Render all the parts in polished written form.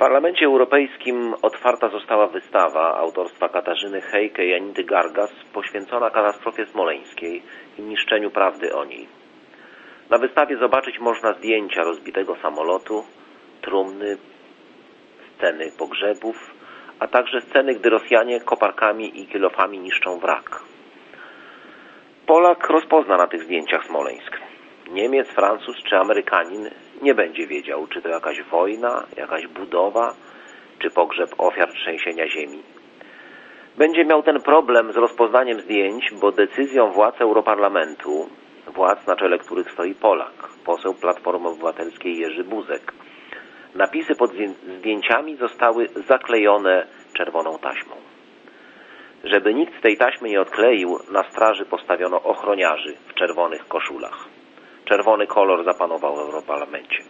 Parlamencie Europejskim otwarta została wystawa autorstwa Katarzyny Hejke i Anity Gargas poświęcona katastrofie smoleńskiej i niszczeniu prawdy o niej. Na wystawie zobaczyć można zdjęcia rozbitego samolotu, trumny, sceny pogrzebów, a także sceny, gdy Rosjanie koparkami i kilofami niszczą wrak. Polak rozpozna na tych zdjęciach Smoleńsk. Niemiec, Francuz czy Amerykanin nie będzie wiedział, czy to jakaś wojna, jakaś budowa, czy pogrzeb ofiar trzęsienia ziemi. Będzie miał ten problem z rozpoznaniem zdjęć, bo decyzją władz Europarlamentu, władz na czele których stoi Polak, poseł Platformy Obywatelskiej Jerzy Buzek, napisy pod zdjęciami zostały zaklejone czerwoną taśmą. Żeby nikt tej taśmy nie odkleił, na straży postawiono ochroniarzy w czerwonych koszulach. Czerwony kolor zapanował w Europarlamencie.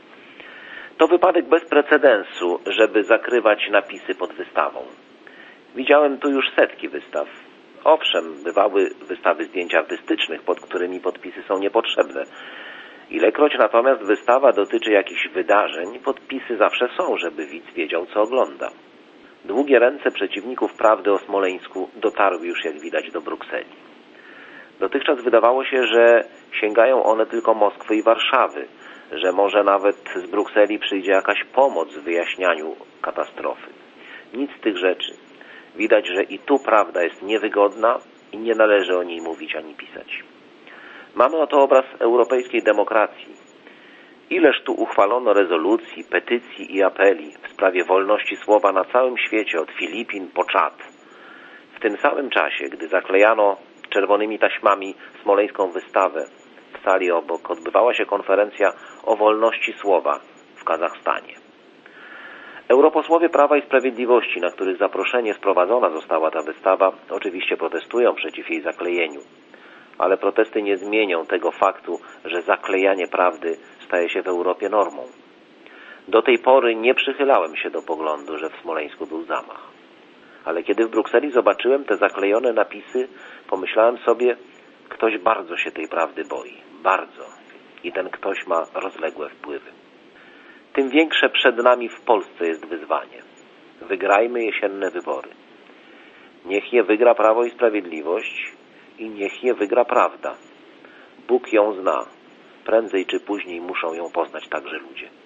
To wypadek bez precedensu, żeby zakrywać napisy pod wystawą. Widziałem tu już setki wystaw. Owszem, bywały wystawy zdjęć artystycznych, pod którymi podpisy są niepotrzebne. Ilekroć natomiast wystawa dotyczy jakichś wydarzeń, podpisy zawsze są, żeby widz wiedział, co ogląda. Długie ręce przeciwników prawdy o Smoleńsku dotarły już, jak widać, do Brukseli. Dotychczas wydawało się, że sięgają one tylko Moskwy i Warszawy, że może nawet z Brukseli przyjdzie jakaś pomoc w wyjaśnianiu katastrofy. Nic z tych rzeczy. Widać, że i tu prawda jest niewygodna i nie należy o niej mówić ani pisać. Mamy oto obraz europejskiej demokracji. Ileż tu uchwalono rezolucji, petycji i apeli w sprawie wolności słowa na całym świecie, od Filipin po Czad. W tym samym czasie, gdy zaklejano czerwonymi taśmami smoleńską wystawę, w sali obok odbywała się konferencja o wolności słowa w Kazachstanie. Europosłowie Prawa i Sprawiedliwości, na których zaproszenie sprowadzona została ta wystawa, oczywiście protestują przeciw jej zaklejeniu. Ale protesty nie zmienią tego faktu, że zaklejanie prawdy staje się w Europie normą. Do tej pory nie przychylałem się do poglądu, że w Smoleńsku był zamach. Ale kiedy w Brukseli zobaczyłem te zaklejone napisy, pomyślałem sobie, ktoś bardzo się tej prawdy boi. Bardzo. I ten ktoś ma rozległe wpływy. Tym większe przed nami w Polsce jest wyzwanie. Wygrajmy jesienne wybory. Niech je wygra Prawo i Sprawiedliwość i niech je wygra prawda. Bóg ją zna. Prędzej czy później muszą ją poznać także ludzie.